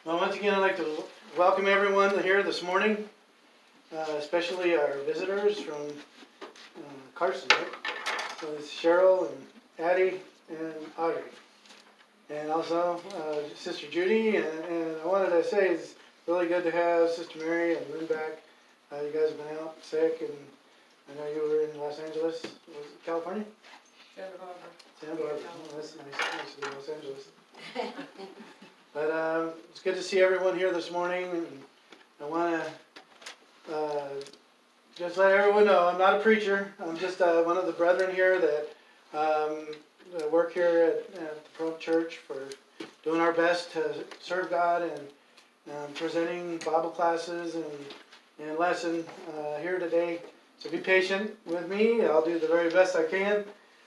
Well, once again, I'd like to welcome everyone here this morning, especially our visitors from Carson, right? So it's Cheryl and Addie and Audrey. And also Sister Judy. And I wanted to say it's really good to have Sister Mary and Lynn back. You guys have been out sick, and I know you were in Los Angeles. Was it California? Santa Barbara. Santa Barbara. Oh, that's nice to be in Los Angeles. But it's good to see everyone here this morning, and I want to just let everyone know I'm not a preacher. I'm just one of the brethren here that work here at the Pro Church for doing our best to serve God and presenting Bible classes and lesson here today. So be patient with me. I'll do the very best I can.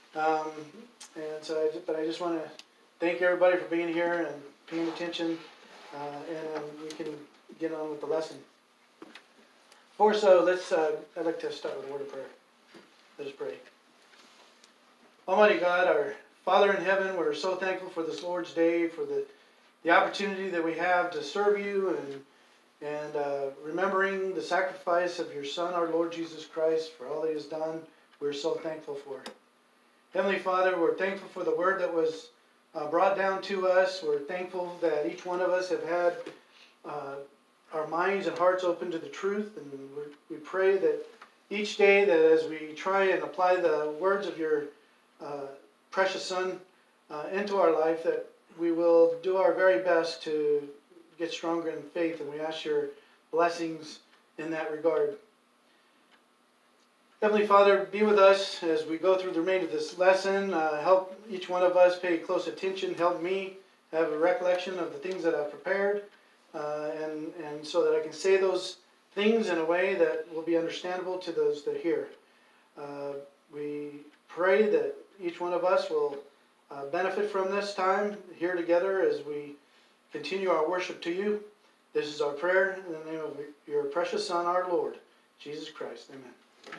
But I just want to thank everybody for being here and paying attention, and we can get on with the lesson. Before so, I'd like to start with a word of prayer. Let us pray. Almighty God, our Father in heaven, we're so thankful for this Lord's Day, for the opportunity that we have to serve you and remembering the sacrifice of your Son, our Lord Jesus Christ, for all he has done. We're so thankful for it. Heavenly Father, we're thankful for the word that was brought down to us. We're thankful that each one of us have had our minds and hearts open to the truth, and we pray that each day that as we try and apply the words of your precious Son into our life, that we will do our very best to get stronger in faith, and we ask your blessings in that regard. Heavenly Father, be with us as we go through the remainder of this lesson. Help each one of us pay close attention. Help me have a recollection of the things that I've prepared, and so that I can say those things in a way that will be understandable to those that hear. We pray that each one of us will benefit from this time here together as we continue our worship to you. This is our prayer in the name of your precious Son, our Lord, Jesus Christ. Amen.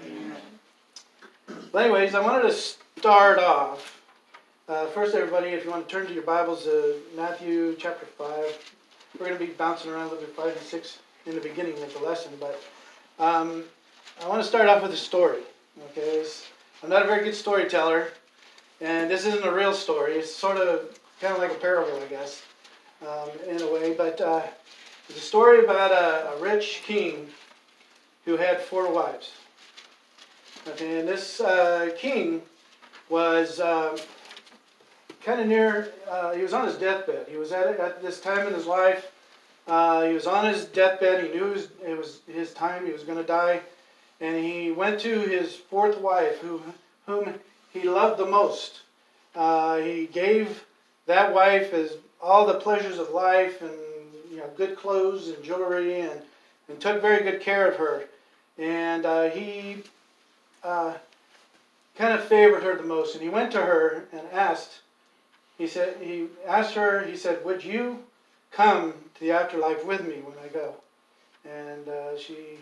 Well, anyways, I wanted to start off. First, everybody, if you want to turn to your Bibles, Matthew chapter 5. We're going to be bouncing around a little bit 5 and 6 in the beginning of the lesson, but I want to start off with a story. Okay, I'm not a very good storyteller, and this isn't a real story. It's sort of kind of like a parable, I guess, in a way. But it's a story about a rich king who had 4 wives. Okay, and this king was kind of near, he was on his deathbed. He was at this time in his life. He was on his deathbed. He knew it was his time. He was going to die. And he went to his 4th wife, whom he loved the most. He gave that wife all the pleasures of life and good clothes and jewelry and took very good care of her. And he kind of favored her the most, and he went to her and asked. He said, "Would you come to the afterlife with me when I go?" And she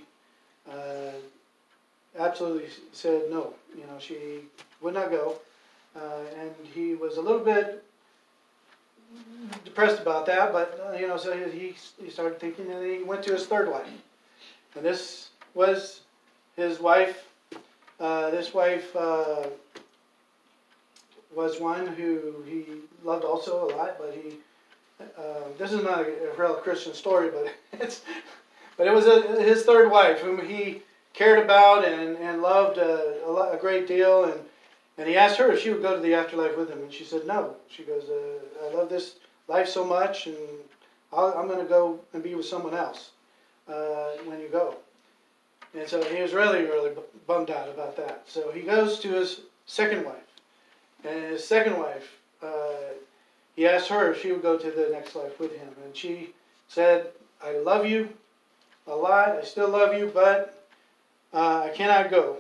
absolutely said no. She would not go, and he was a little bit depressed about that. But so he started thinking, and he went to his 3rd wife, and this was his wife. This wife was one who he loved also a lot, but this is not a real Christian story, but it was his 3rd wife whom he cared about and loved a great deal, and he asked her if she would go to the afterlife with him, and she said no. She goes, I love this life so much, and I'm going to go and be with someone else when you go. And so he was really, really bummed out about that. So he goes to his 2nd wife. And his 2nd wife, he asked her if she would go to the next life with him. And she said, I love you a lot. I still love you, but I cannot go.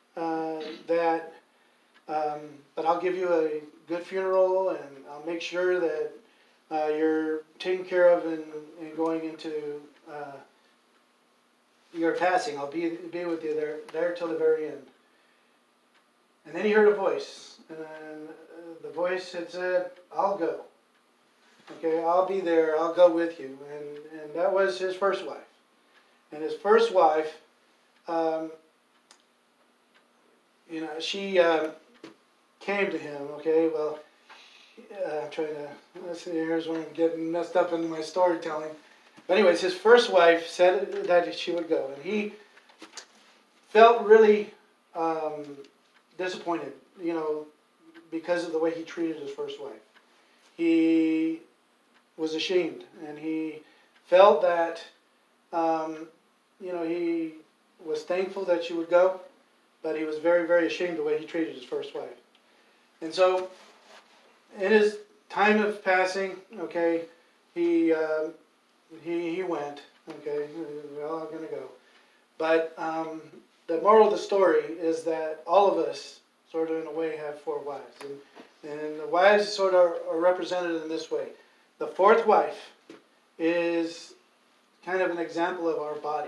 But I'll give you a good funeral, and I'll make sure that you're taken care of in going into your passing. I'll be with you there till the very end. And then he heard a voice, and the voice had said, I'll go. Okay, I'll be there. I'll go with you. And that was his first wife. And his first wife, she came to him. Okay, well, I'm trying to, let's see, here's where I'm getting messed up into my storytelling. But anyways, his first wife said that she would go. And he felt really disappointed, because of the way he treated his first wife. He was ashamed, and he felt that, he was thankful that she would go, but he was very, very ashamed the way he treated his first wife. And so, in his time of passing, okay, he went, okay, we're all going to go. But the moral of the story is that all of us, sort of in a way, have four wives. And the wives sort of are represented in this way. The fourth wife is kind of an example of our body.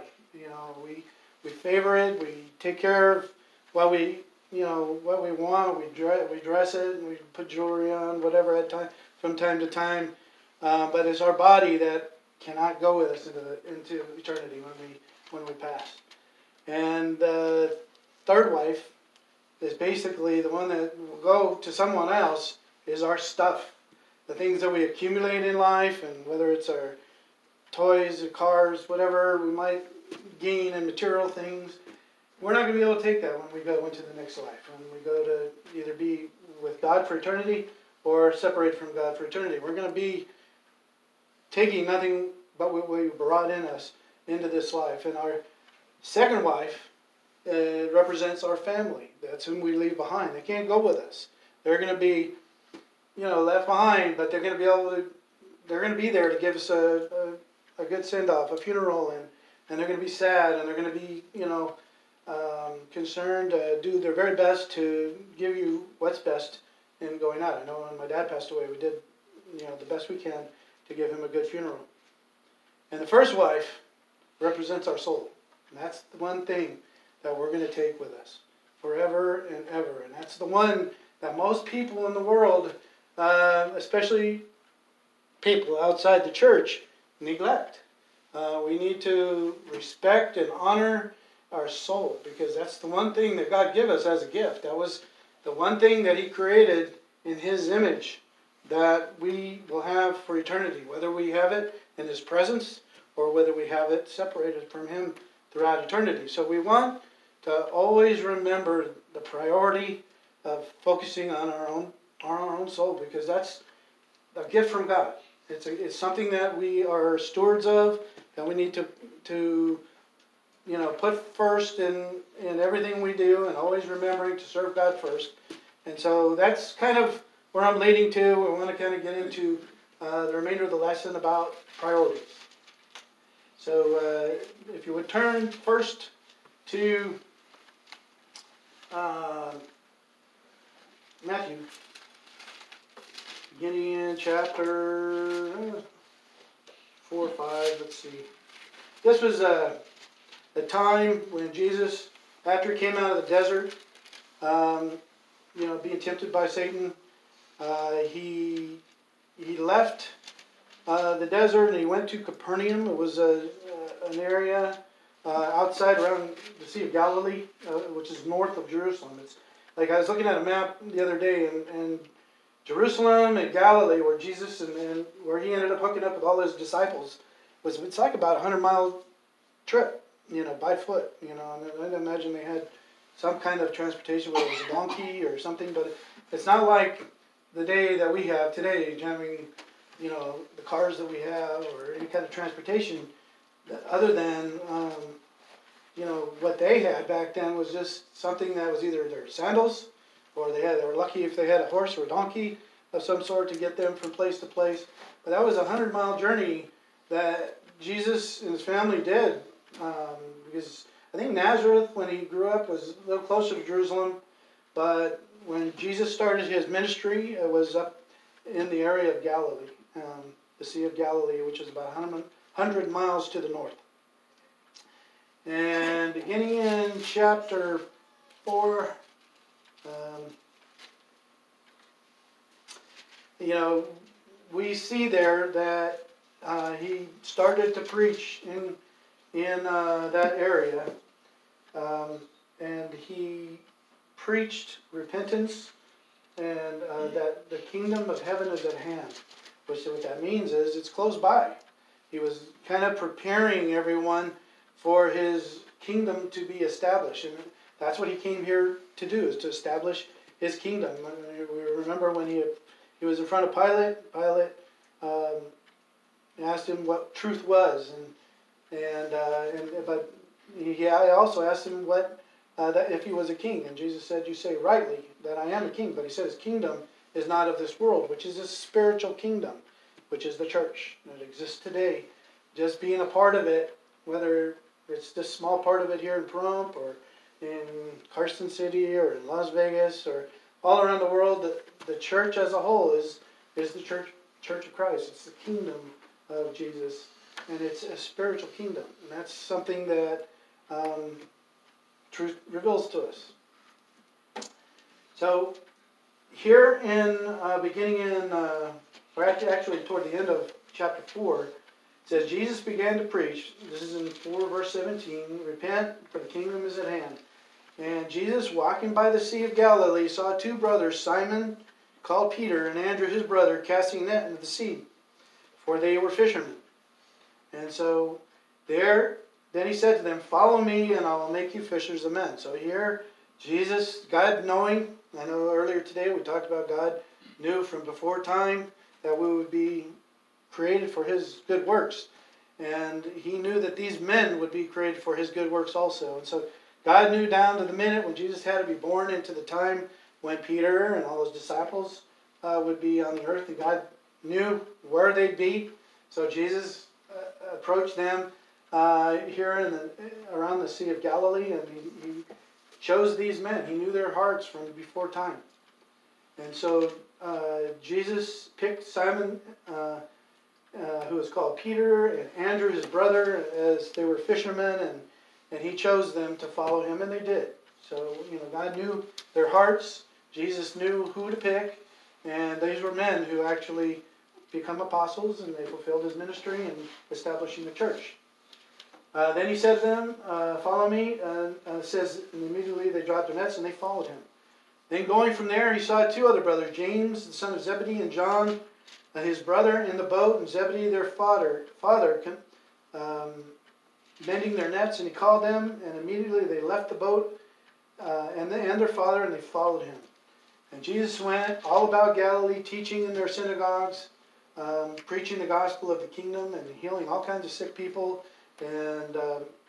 We favor it, we take care of what we want, we dress it, and we put jewelry on, whatever from time to time. But it's our body that cannot go with us into eternity when we pass. And the third wife is basically the one that will go to someone else, is our stuff. The things that we accumulate in life, and whether it's our toys or cars, whatever we might gain in material things, we're not going to be able to take that when we go into the next life. When we go to either be with God for eternity or separated from God for eternity. We're going to be taking nothing but what we brought in us into this life. And our second wife represents our family. That's whom we leave behind. They can't go with us. They're going to be, left behind, but they're going to be there to give us a good send-off, a funeral, and they're going to be sad, and they're going to be, concerned, do their very best to give you what's best in going out. I know when my dad passed away, we did, the best we can to give him a good funeral. And the first wife represents our soul. And that's the one thing that we're going to take with us forever and ever. And that's the one that most people in the world, especially people outside the church, neglect. We need to respect and honor our soul, because that's the one thing that God gave us as a gift. That was the one thing that He created in His image that we will have for eternity, whether we have it in His presence or whether we have it separated from Him throughout eternity. So we want to always remember the priority of focusing on our own soul, because that's a gift from God. It's something that we are stewards of, that we need to put first in everything we do, and always remembering to serve God first. And so that's kind of where I'm leading to. I want to kind of get into the remainder of the lesson about priorities. So if you would turn first to Matthew, beginning in chapter 4 or 5, let's see. This was the time when Jesus, after He came out of the desert, being tempted by Satan, he left the desert and he went to Capernaum. It was an area outside around the Sea of Galilee, which is north of Jerusalem. It's like I was looking at a map the other day, and Jerusalem and Galilee, where Jesus and where He ended up hooking up with all His disciples, it's like about a 100-mile trip, by foot, and I'd imagine they had some kind of transportation, whether it was a donkey or something, but it's not like the day that we have today, having, the cars that we have or any kind of transportation, other than, what they had back then was just something that was either their sandals, or they were lucky if they had a horse or a donkey of some sort to get them from place to place. But that was a 100-mile journey that Jesus and His family did, because I think Nazareth, when He grew up, was a little closer to Jerusalem, but when Jesus started His ministry, it was up in the area of Galilee, the Sea of Galilee, which is about 100 miles to the north. And beginning in chapter 4, we see there that he started to preach in that area, and he preached repentance and that the kingdom of heaven is at hand. Which what that means is it's close by. He was kind of preparing everyone for his kingdom to be established, and that's what he came here to do, is to establish his kingdom. We remember when he was in front of Pilate. Pilate asked him what truth was, but he also asked him what that if he was a king, and Jesus said, "You say rightly that I am a king," but he said his kingdom is not of this world, which is a spiritual kingdom, which is the church that exists today. Just being a part of it, whether it's this small part of it here in Pahrump or in Carson City or in Las Vegas or all around the world, the church as a whole is the church of Christ. It's the kingdom of Jesus, and it's a spiritual kingdom, and that's something that truth reveals to us. So here in beginning in or actually toward the end of chapter 4, it says, Jesus began to preach. This is in 4 verse 17. Repent, for the kingdom is at hand. And Jesus, walking by the Sea of Galilee, saw two brothers, Simon, called Peter, and Andrew his brother, casting a net into the sea, for they were fishermen. And so then he said to them, "Follow me, and I will make you fishers of men." So here, Jesus, God knowing, I know earlier today we talked about God knew from before time that we would be created for his good works. And he knew that these men would be created for his good works also. And so God knew down to the minute when Jesus had to be born into the time when Peter and all his disciples would be on the earth. And God knew where they'd be. So Jesus approached them here around the Sea of Galilee, and he chose these men. He knew their hearts from before time. And so Jesus picked Simon, who was called Peter, and Andrew, his brother, as they were fishermen, and he chose them to follow him, and they did. So, God knew their hearts. Jesus knew who to pick, and these were men who actually become apostles, and they fulfilled his ministry in establishing the church. Then he said to them, "Follow me," and it says, and immediately they dropped their nets and they followed him. Then going from there, he saw two other brothers, James, the son of Zebedee, and John, his brother, in the boat, and Zebedee, their father, mending their nets, and he called them, and immediately they left the boat and their father, and they followed him. And Jesus went all about Galilee, teaching in their synagogues, preaching the gospel of the kingdom, and healing all kinds of sick people, and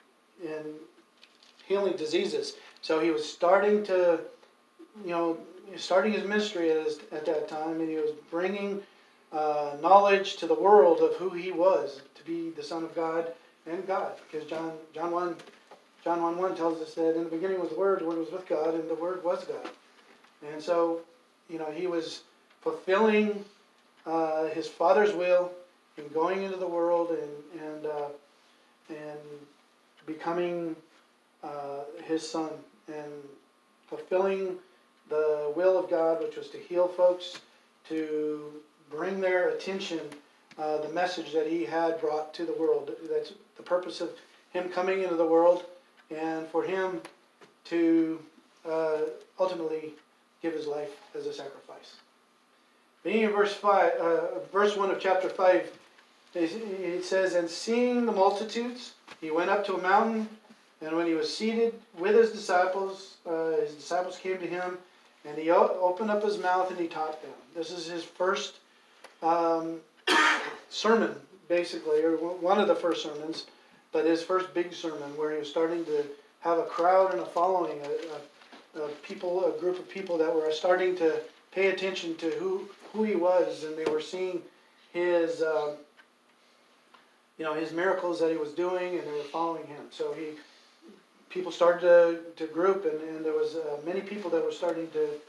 healing diseases. So he was starting to, starting his ministry at that time, and he was bringing knowledge to the world of who he was, to be the Son of God and God. Because John 1:1 tells us that in the beginning was the Word was with God, and the Word was God. And so, he was fulfilling his Father's will and going into the world and becoming his Son and fulfilling the will of God, which was to heal folks, to bring their attention the message that he had brought to the world. That's the purpose of him coming into the world, and for him to ultimately give his life as a sacrifice. Beginning in verse 1 of chapter 5, it says, "And seeing the multitudes, he went up to a mountain, and when he was seated with his disciples came to him, and he opened up his mouth and he taught them." This is his first sermon, basically, or one of the first sermons, but his first big sermon, where he was starting to have a crowd and a following, a group of people that were starting to pay attention to who he was, and they were seeing his his miracles that he was doing, and they were following him. So people started to group, and there was many people that were starting to.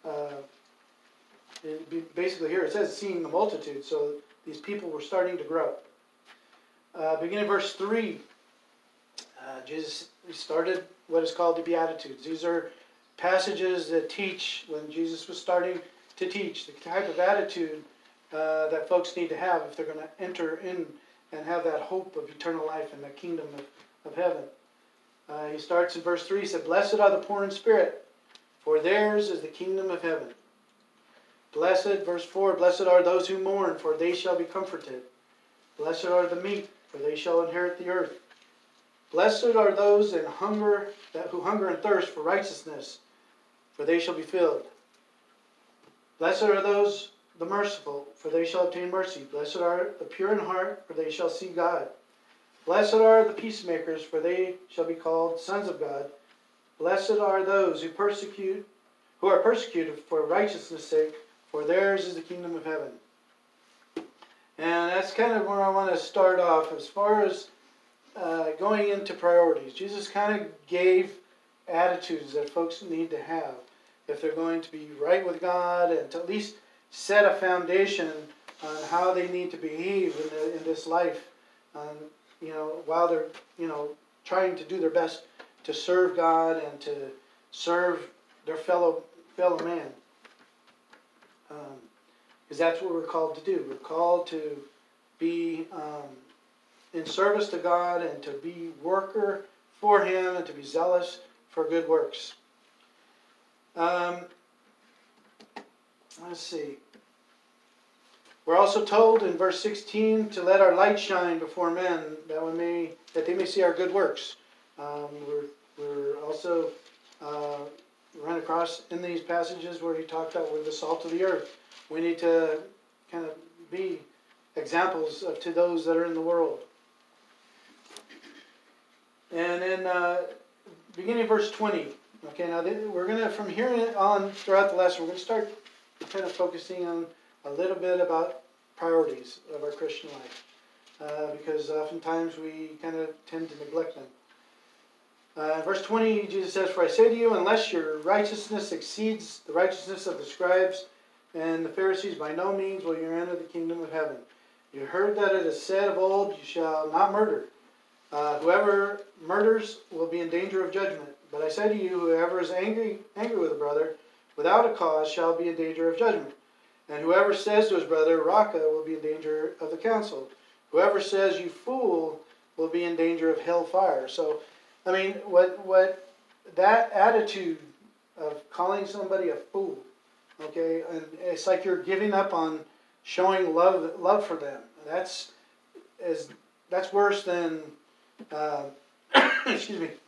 Basically, here it says, "Seeing the multitude," so these people were starting to grow. Beginning verse 3, Jesus started what is called the Beatitudes. These are passages that teach, when Jesus was starting to teach, the type of attitude that folks need to have if they're going to enter in and have that hope of eternal life in the kingdom of heaven. He starts in verse 3, he said, "Blessed are the poor in spirit, for theirs is the kingdom of heaven. Blessed," verse 4, "blessed are those who mourn, for they shall be comforted. Blessed are the meek, for they shall inherit the earth. Blessed are those who hunger and thirst for righteousness, for they shall be filled. Blessed are those, the merciful, for they shall obtain mercy. Blessed are the pure in heart, for they shall see God. Blessed are the peacemakers, for they shall be called sons of God. Blessed are those who are persecuted for righteousness' sake, for theirs is the kingdom of heaven." And that's kind of where I want to start off as far as going into priorities. Jesus kind of gave attitudes that folks need to have if they're going to be right with God, and to at least set a foundation on how they need to behave in this life, while they're trying to do their best to serve God and to serve their fellow man, because that's what we're called to do. We're called to be in service to God, and to be worker for Him, and to be zealous for good works. Let's see. We're also told in verse 16 to let our light shine before men, that they may see our good works. We're also run across in these passages where he talked about we're the salt of the earth. We need to kind of be examples to those that are in the world. And then beginning of verse 20. Okay, now we're going to, from here on throughout the lesson, we're going to start kind of focusing on a little bit about priorities of our Christian life. Because oftentimes we kind of tend to neglect them. Verse 20, Jesus says, "For I say to you, unless your righteousness exceeds the righteousness of the scribes and the Pharisees, by no means will you enter the kingdom of heaven. You heard that it is said of old, you shall not murder. Whoever murders will be in danger of judgment. But I say to you, whoever is angry with a brother without a cause shall be in danger of judgment. And whoever says to his brother, Raca, will be in danger of the council. Whoever says, you fool, will be in danger of hellfire." So, I mean, what that attitude of calling somebody a fool, okay, and it's like you're giving up on showing love for them. That's worse than excuse me.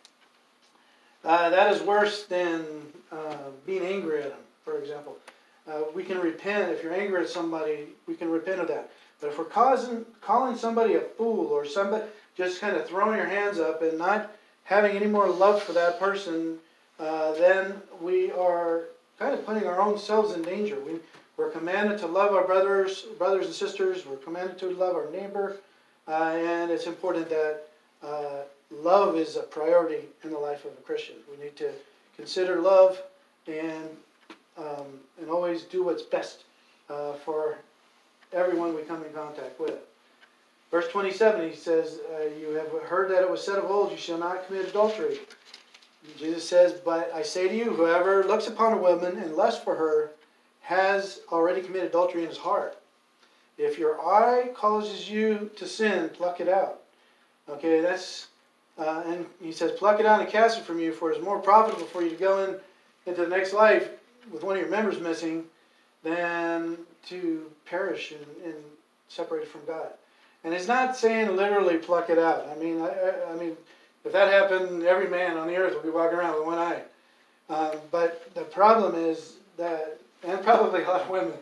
That is worse than being angry at them, for example. We can repent. If you're angry at somebody, we can repent of that. But if we're calling somebody a fool, or somebody just kind of throwing your hands up and not having any more love for that person, then we are kind of putting our own selves in danger. We're commanded to love our brothers and sisters. We're commanded to love our neighbor. And it's important that love is a priority in the life of a Christian. We need to consider love and always do what's best for everyone we come in contact with. Verse 27, he says, "You have heard that it was said of old, you shall not commit adultery." Jesus says, "But I say to you, whoever looks upon a woman and lusts for her has already committed adultery in his heart. If your eye causes you to sin, pluck it out." Okay, that's and he says, "Pluck it out and cast it from you, for it is more profitable for you to go into the next life with one of your members missing than to perish and separate from God." And it's not saying literally pluck it out. I mean, if that happened, every man on the earth would be walking around with one eye. But the problem is that, and probably a lot of women.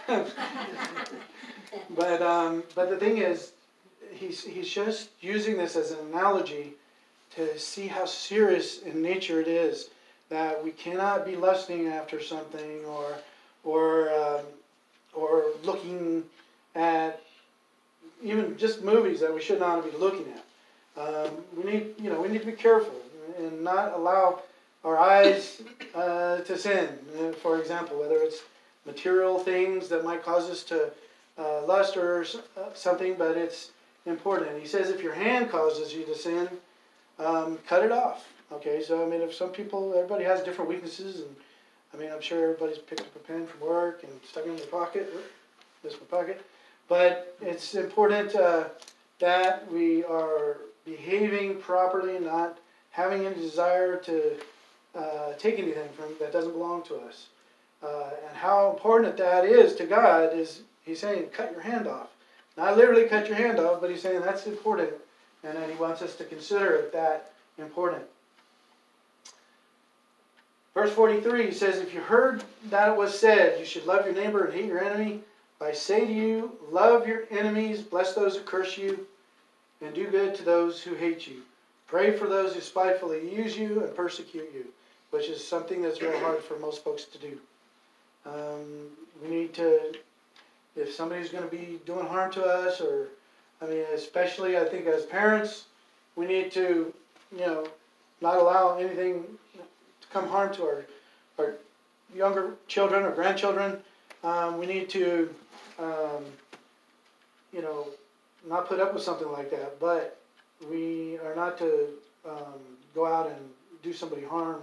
But the thing is, he's just using this as an analogy to see how serious in nature it is that we cannot be lusting after something or looking at even just movies that we should not be looking at. We need to be careful and not allow our eyes to sin. For example, whether it's material things that might cause us to lust or something, but it's important. And he says if your hand causes you to sin, cut it off. Okay, so I mean, if everybody has different weaknesses, and I mean, I'm sure everybody's picked up a pen from work and stuck it in their pocket. this in my pocket. But it's important that we are behaving properly, not having any desire to take anything from that doesn't belong to us. And how important that is to God is he's saying, cut your hand off. Not literally cut your hand off, but he's saying that's important. And that he wants us to consider it that important. Verse 43 says, if you heard that it was said, you should love your neighbor and hate your enemy, I say to you, love your enemies, bless those who curse you, and do good to those who hate you. Pray for those who spitefully use you and persecute you, which is something that's real hard for most folks to do. We need to, if somebody's going to be doing harm to us, or, especially I think as parents, we need to, not allow anything to come harm to our younger children or grandchildren. We need to, not put up with something like that, but we are not to go out and do somebody harm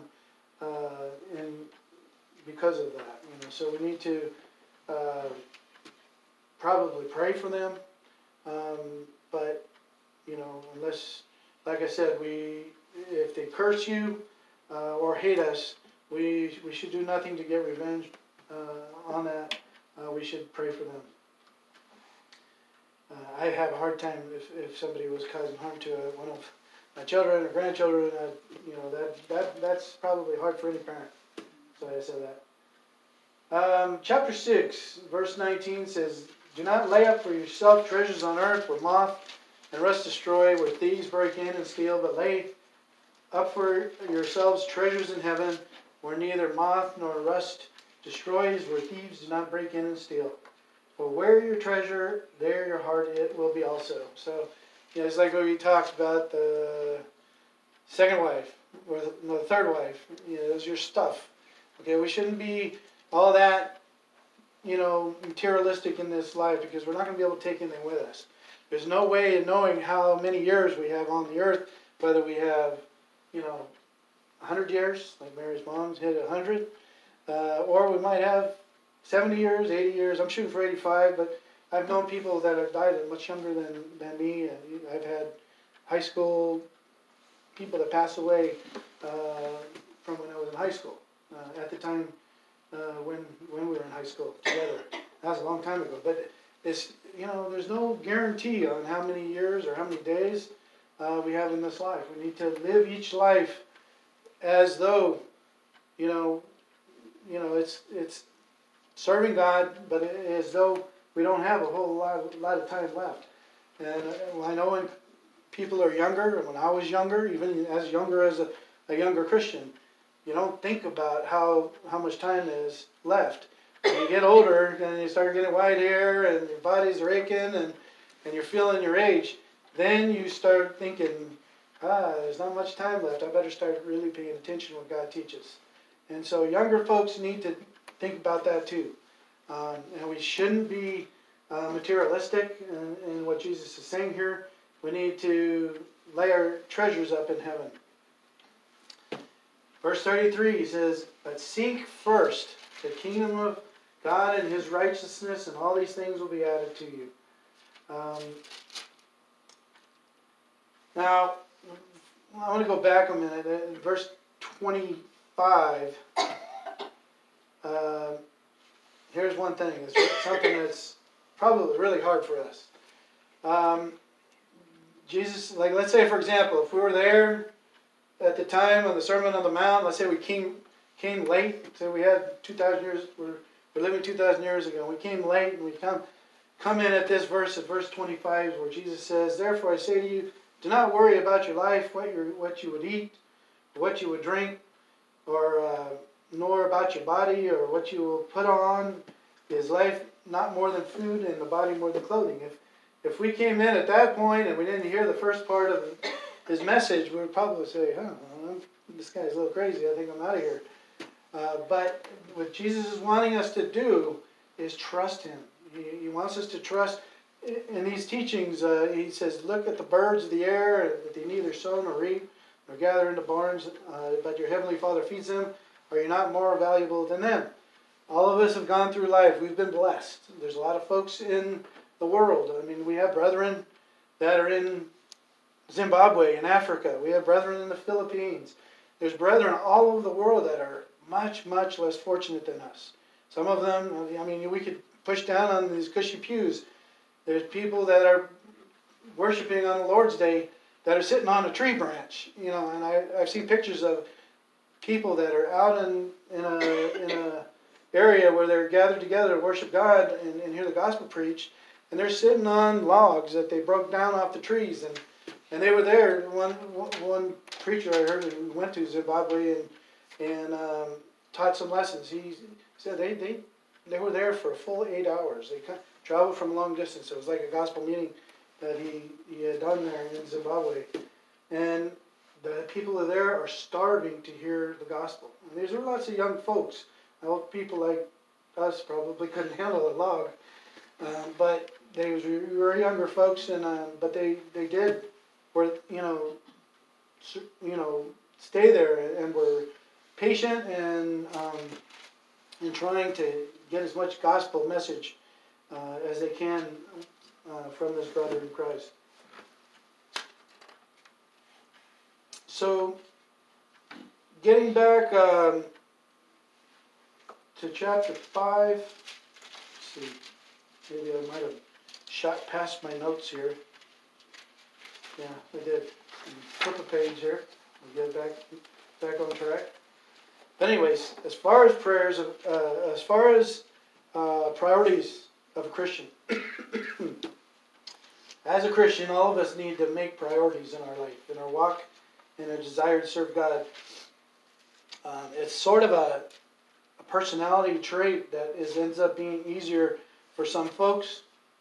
because of that. So we need to probably pray for them, but unless, like I said, if they curse you or hate us, we should do nothing to get revenge on that. We should pray for them. I have a hard time if somebody was causing harm to one of my children or grandchildren. That's probably hard for any parent. So I said that. Chapter 6, verse 19 says, do not lay up for yourself treasures on earth where moth and rust destroy, where thieves break in and steal, but lay up for yourselves treasures in heaven where neither moth nor rust destroys, where thieves do not break in and steal. For where your treasure, there your heart it will be also. So, it's like when we talked about the second wife, or the third wife. It was your stuff. Okay, we shouldn't be all that, materialistic in this life, because we're not going to be able to take anything with us. There's no way of knowing how many years we have on the earth, whether we have, 100 years, like Mary's mom's hit 100, or we might have 70 years, 80 years. I'm shooting for 85, but I've known people that have died much younger than me. And I've had high school people that passed away from when I was in high school. At the time when we were in high school together. That was a long time ago. But it's, there's no guarantee on how many years or how many days we have in this life. We need to live each life as though, it's serving God, but as though we don't have a whole lot of time left. And I know when people are younger, and when I was younger, even as younger as a younger Christian, you don't think about how much time is left. When you get older and you start getting white hair and your body's raking and you're feeling your age, then you start thinking, there's not much time left. I better start really paying attention to what God teaches. And so younger folks need to think about that too. And we shouldn't be materialistic in what Jesus is saying here. We need to lay our treasures up in heaven. Verse 33 says, but seek first the kingdom of God and his righteousness, and all these things will be added to you. Now, I want to go back a minute. In verse 25, here's one thing. It's something that's probably really hard for us. Jesus, like, let's say, for example, if we were there at the time of the Sermon on the Mount, let's say we came late, say we had 2,000 years, we're living 2,000 years ago, we came late, and we come in at this verse, at verse 25, where Jesus says, therefore I say to you, do not worry about your life, what you would eat, or what you would drink, or nor about your body, or what you will put on. Is life not more than food, and the body more than clothing? If we came in at that point and we didn't hear the first part of his message, we would probably say, this guy's a little crazy, I think I'm out of here. But what Jesus is wanting us to do is trust him. He wants us to trust. In these teachings, he says, look at the birds of the air, that they neither sow nor reap, nor gather into barns, but your heavenly Father feeds them. Are you not more valuable than them? All of us have gone through life. We've been blessed. There's a lot of folks in the world. I mean, we have brethren that are in Zimbabwe, in Africa. We have brethren in the Philippines. There's brethren all over the world that are much, much less fortunate than us. Some of them, I mean, we could push down on these cushy pews. There's people that are worshiping on the Lord's Day that are sitting on a tree branch, you know, and I've seen pictures of people that are out in a area where they're gathered together to worship God and hear the gospel preached, and they're sitting on logs that they broke down off the trees, and they were there. One preacher I heard who went to Zimbabwe and taught some lessons. He said they were there for a full 8 hours. They traveled from a long distance. It was like a gospel meeting that he had done there in Zimbabwe, and the people there are starving to hear the gospel. And there's lots of young folks. I hope people like us probably couldn't handle a log, but they were younger folks, and but they did, were stay there and were patient and trying to get as much gospel message as they can from this brother in Christ. So, getting back to chapter 5, let's see, maybe I might have shot past my notes here. Yeah, I did. Flip a page here. We'll get back on track. But anyways, as far as prayers, priorities of a Christian, as a Christian, all of us need to make priorities in our life, in our walk, in a desire to serve God. It's sort of a personality trait that ends up being easier for some folks.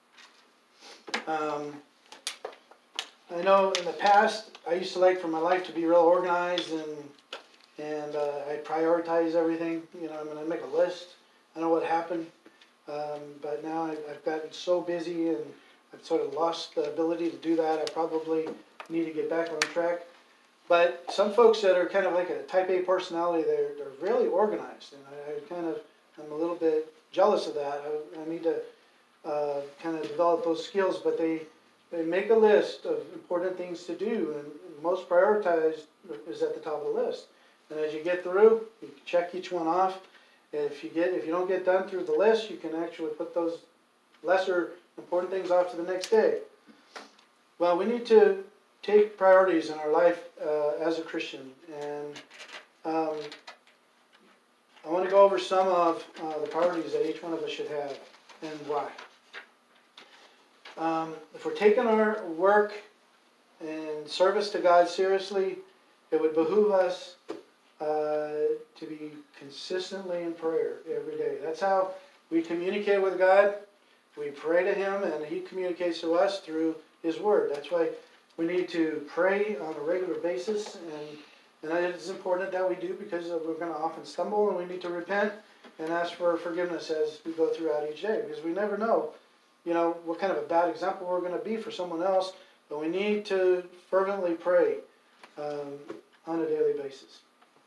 I know in the past, I used to like for my life to be real organized and I prioritize everything. You know, I'm going to make a list. I know what happened. But now I've gotten so busy and I've sort of lost the ability to do that. I probably need to get back on track. But some folks that are kind of like a type A personality, they're really organized. And I'm a little bit jealous of that. I need to kind of develop those skills. But they make a list of important things to do. And most prioritized is at the top of the list. And as you get through, you check each one off. If you don't get done through the list, you can actually put those lesser important things off to the next day. Well, we need to take priorities in our life as a Christian, and I want to go over some of the priorities that each one of us should have and why. If we're taking our work and service to God seriously, it would behoove us to be consistently in prayer every day. That's how we communicate with God. We pray to Him, and He communicates to us through His Word. That's why we need to pray on a regular basis, and it's important that we do, because we're going to often stumble, and we need to repent and ask for forgiveness as we go throughout each day, because we never know, what kind of a bad example we're going to be for someone else, but we need to fervently pray on a daily basis.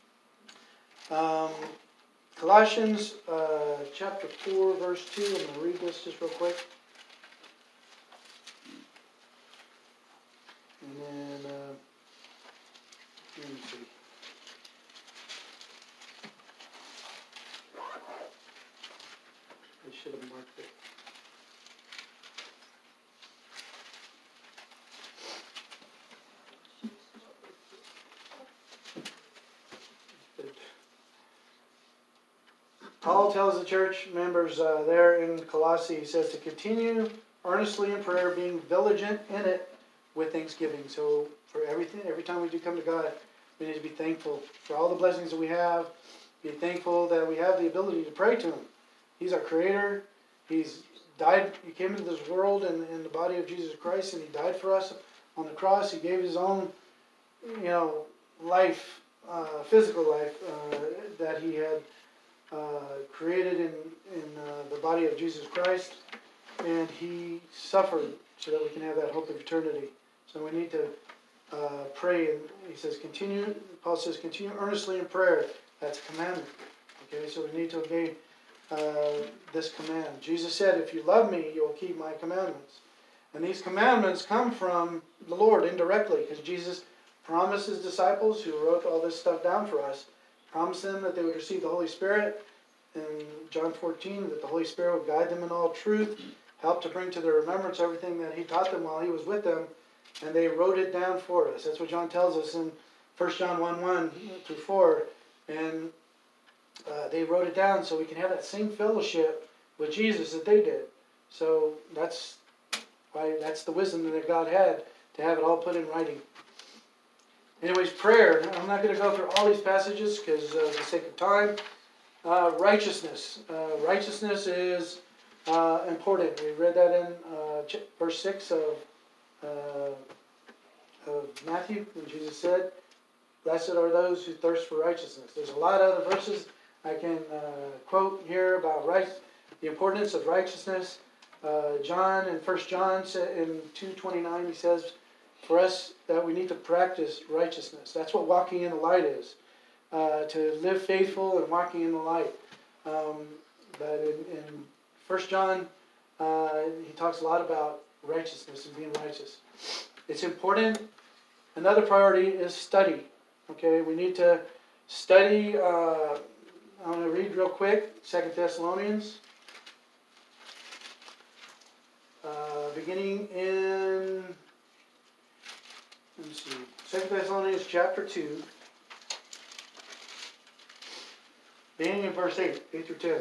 Colossians chapter 4, verse 2. I'm going to read this just real quick. And then, let me see. I should have marked it. Paul tells the church members there in Colossae, he says to continue earnestly in prayer, being vigilant in it with thanksgiving. So for everything, every time we do come to God, we need to be thankful for all the blessings that we have. Be thankful that we have the ability to pray to Him. He's our Creator. He's died. He came into this world in the body of Jesus Christ, and He died for us on the cross. He gave His own, life, physical life that He had created in the body of Jesus Christ, and He suffered so that we can have that hope of eternity. So we need to pray, and he says Paul says continue earnestly in prayer. That's a commandment. Okay, so we need to obey this command. Jesus said, if you love me, you will keep my commandments. And these commandments come from the Lord indirectly, because Jesus promised his disciples, who wrote all this stuff down for us, promised them that they would receive the Holy Spirit in John 14, that the Holy Spirit would guide them in all truth, help to bring to their remembrance everything that he taught them while he was with them, and they wrote it down for us. That's what John tells us in 1 John 1:1 through 4, and they wrote it down so we can have that same fellowship with Jesus that they did. So that's the wisdom that God had to have it all put in writing. Anyways, prayer. I'm not going to go through all these passages because for the sake of time. Righteousness. Righteousness is important. We read that in verse 6 of Matthew, when Jesus said, blessed are those who thirst for righteousness. There's a lot of other verses I can quote here about the importance of righteousness. John in 1 John in 2:29, he says, for us that we need to practice righteousness. That's what walking in the light is. To live faithful and walking in the light. But in 1 John, he talks a lot about righteousness and being righteous. It's important. Another priority is study. Okay, we need to study. I'm going to read real quick, 2 Thessalonians. Beginning in, let's see, 2 Thessalonians chapter 2. Beginning in verse 8 through 10.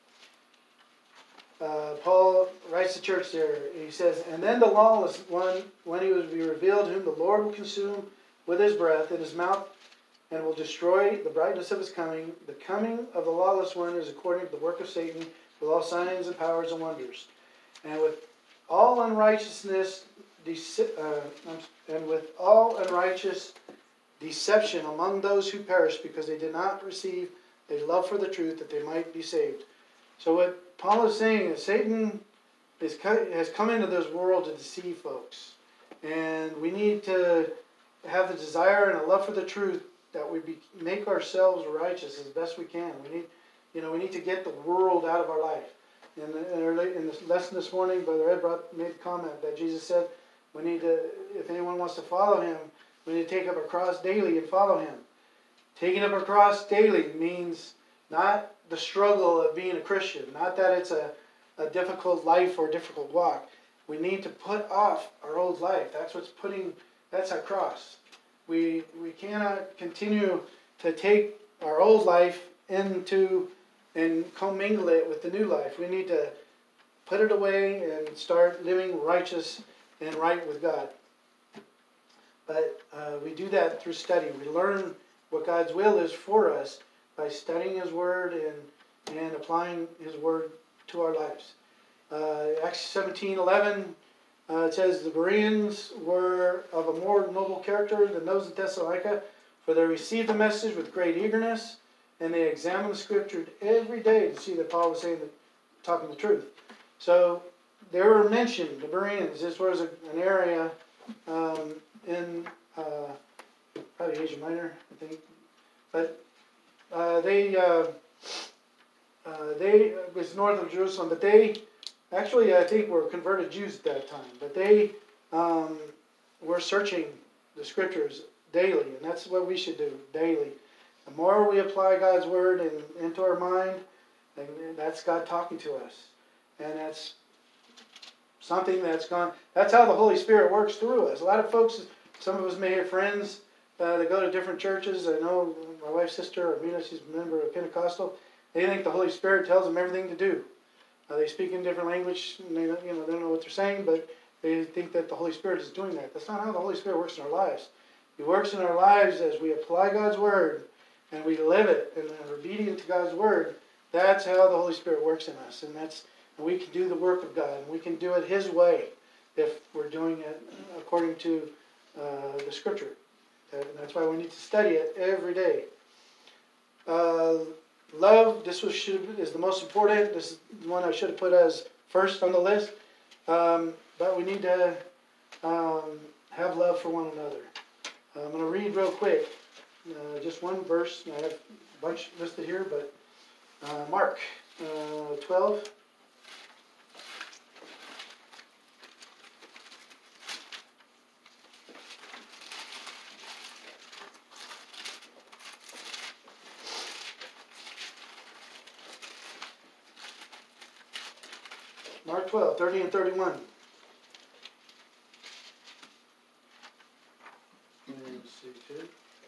Paul writes to the church there. He says, and then the lawless one, when he will be revealed, whom the Lord will consume with his breath in his mouth, and will destroy the brightness of his coming. The coming of the lawless one is according to the work of Satan, with all signs and powers and wonders. And with all unrighteousness, and with all unrighteous deception among those who perish, because they did not receive a love for the truth, that they might be saved. So what Paul is saying is Satan has come into this world to deceive folks. And we need to have the desire and a love for the truth that we make ourselves righteous as best we can. We need to get the world out of our life. In the lesson this morning, Brother Ed made a comment that Jesus said, we need to, if anyone wants to follow him, we need to take up our cross daily and follow him. Taking up our cross daily means not the struggle of being a Christian, not that it's a difficult life or a difficult walk. We need to put off our old life. That's our cross. We cannot continue to take our old life into and commingle it with the new life. We need to put it away and start living righteous and right with God. But we do that through study. We learn what God's will is for us by studying his word and applying his word to our lives. Acts 17:11, it says, the Bereans were of a more noble character than those in Thessalonica, for they received the message with great eagerness, and they examined the scripture every day to see that Paul was talking the truth. So they were mentioned, the Bereans. This was an area in probably Asia Minor, I think. But they was north of Jerusalem, but they actually, I think, were converted Jews at that time. But they were searching the scriptures daily, and that's what we should do daily. The more we apply God's word into our mind, and that's God talking to us. And that's something that's how the Holy Spirit works through us. A lot of folks, some of us may have friends that go to different churches. I know my wife's sister, Amina, she's a member of Pentecostal. They think the Holy Spirit tells them everything to do. They speak in different language, and they don't know what they're saying, but they think that the Holy Spirit is doing that. That's not how the Holy Spirit works in our lives. He works in our lives as we apply God's word and we live it and are obedient to God's word. That's how the Holy Spirit works in us, and we can do the work of God, and we can do it His way if we're doing it according to the Scripture. And that's why we need to study it every day. Love, is the most important. This is the one I should have put as first on the list. But we need to have love for one another. I'm going to read real quick, just one verse. I have a bunch listed here, but Mark 12. Mark 12, 30 and 31. Let's see too.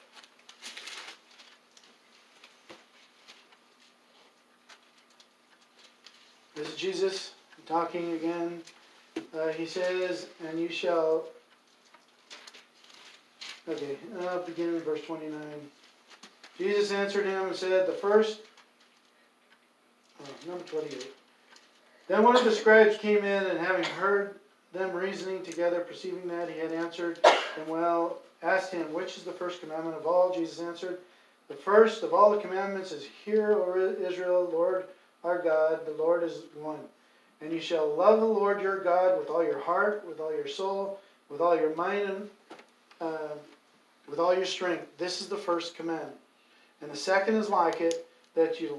This is Jesus talking again. He says, and you shall... Okay, begin in verse 29. Jesus answered him and said, number 28. Then one of the scribes came in, and having heard them reasoning together, perceiving that he had answered them well, asked him, which is the first commandment of all? Jesus answered, the first of all the commandments is, hear, O Israel, Lord our God, the Lord is one. And you shall love the Lord your God with all your heart, with all your soul, with all your mind, and with all your strength. This is the first commandment. And the second is like it, that you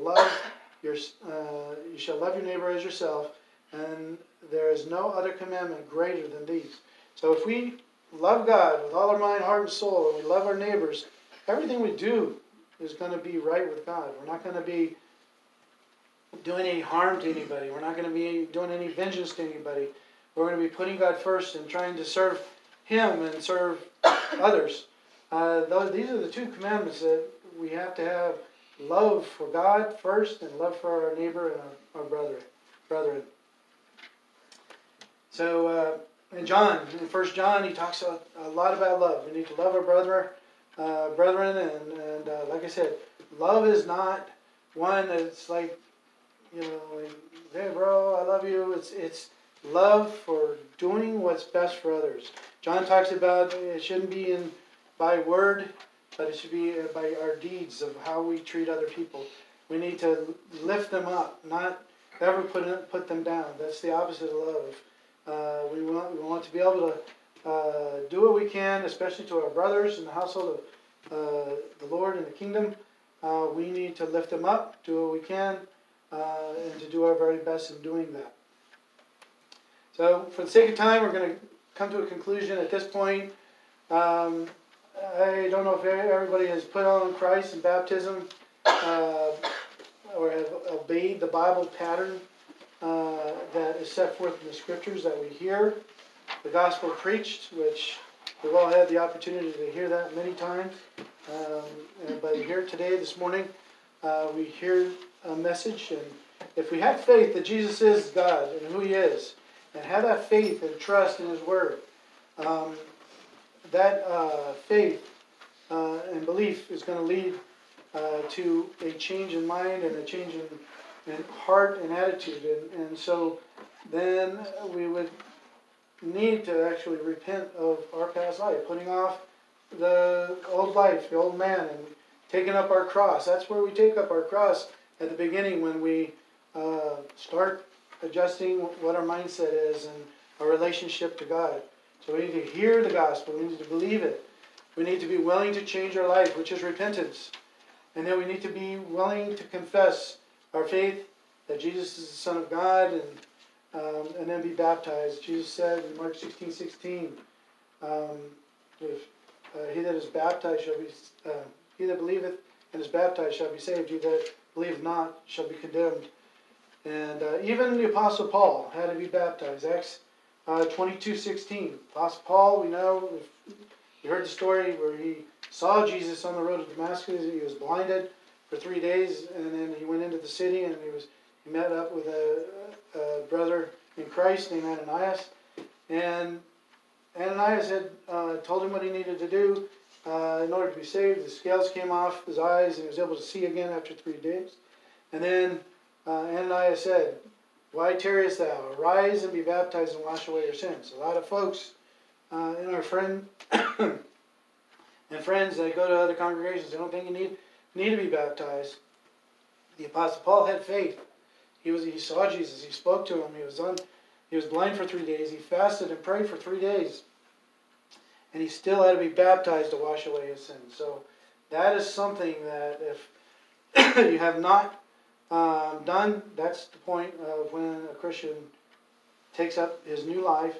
shall love your neighbor as yourself, and there is no other commandment greater than these. So if we love God with all our mind, heart, and soul, and we love our neighbors, everything we do is going to be right with God. We're not going to be doing any harm to anybody. We're not going to be doing any vengeance to anybody. We're going to be putting God first and trying to serve Him and serve others. These are the two commandments that we have to have. Love for God first, and love for our neighbor and our brethren. So in 1 John, he talks a lot about love. We need to love our brethren, and like I said, love is not one that's like, hey bro, I love you. It's love for doing what's best for others. John talks about it shouldn't be by word, but it should be by our deeds of how we treat other people. We need to lift them up, not ever put them down. That's the opposite of love. We want to be able to do what we can, especially to our brothers in the household of the Lord and the kingdom. We need to lift them up, do what we can, and to do our very best in doing that. So, for the sake of time, we're going to come to a conclusion at this point. I don't know if everybody has put on Christ in baptism or have obeyed the Bible pattern that is set forth in the Scriptures that we hear the gospel preached, which we've all had the opportunity to hear that many times. But here today, this morning, we hear a message, and if we have faith that Jesus is God and who He is, and have that faith and trust in His Word, that faith and belief is going to lead to a change in mind and a change in heart and attitude. And so then we would need to actually repent of our past life, putting off the old life, the old man, and taking up our cross. That's where we take up our cross at the beginning, when we start adjusting what our mindset is and our relationship to God. So we need to hear the gospel. We need to believe it. We need to be willing to change our life, which is repentance. And then we need to be willing to confess our faith that Jesus is the Son of God, and then be baptized. Jesus said in Mark 16:16, he that is baptized shall be, he that believeth and is baptized shall be saved. He that believeth not shall be condemned. And even the Apostle Paul had to be baptized. Acts 22:16. Apostle Paul, we know, you heard the story where he saw Jesus on the road to Damascus. He was blinded for 3 days, and then he went into the city, and he met up with a brother in Christ named Ananias. And Ananias had told him what he needed to do in order to be saved. The scales came off his eyes, and he was able to see again after 3 days. And then Ananias said, "Why tarriest thou? Arise and be baptized and wash away your sins." A lot of folks in our friends that go to other congregations, they don't think you need to be baptized. The Apostle Paul had faith. He saw Jesus. He spoke to him. He was blind for 3 days. He fasted and prayed for 3 days. And he still had to be baptized to wash away his sins. So that is something that if you have not done, that's the point of when a Christian takes up his new life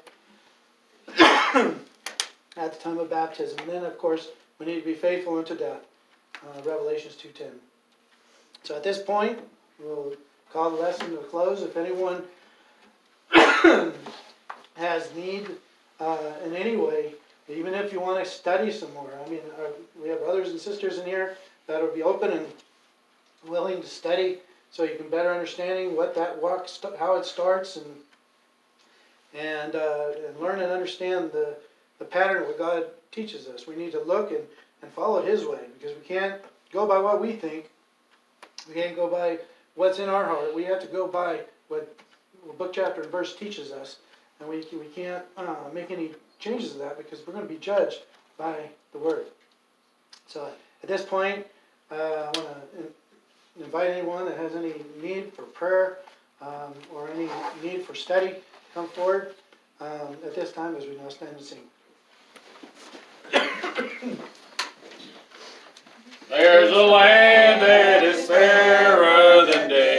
at the time of baptism. And then, of course, we need to be faithful unto death. Revelations 2:10. So at this point, we'll call the lesson to a close. If anyone has need in any way, even if you want to study some more, I mean, we have brothers and sisters in here that will be open and willing to study, so you can better understanding what that walk, how it starts, and learn and understand the pattern of what God teaches us. We need to look and follow His way, because we can't go by what we think. We can't go by what's in our heart. We have to go by what book, chapter, and verse teaches us, and we can't make any changes to that, because we're going to be judged by the Word. So at this point, I want to invite anyone that has any need for prayer or any need for study to come forward at this time as we now stand and sing. There's a land.